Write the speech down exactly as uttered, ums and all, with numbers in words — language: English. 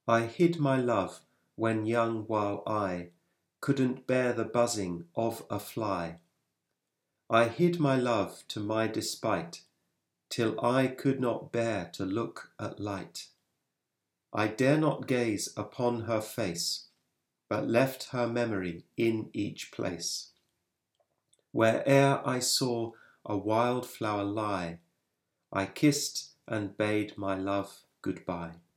I hid my love when young while I couldn't bear the buzzing of a fly. I hid my love to my despite, till I could not bear to look at light. I dare not gaze upon her face, but left her memory in each place. Where'er I saw a wild flower lie, I kissed and bade my love good-bye.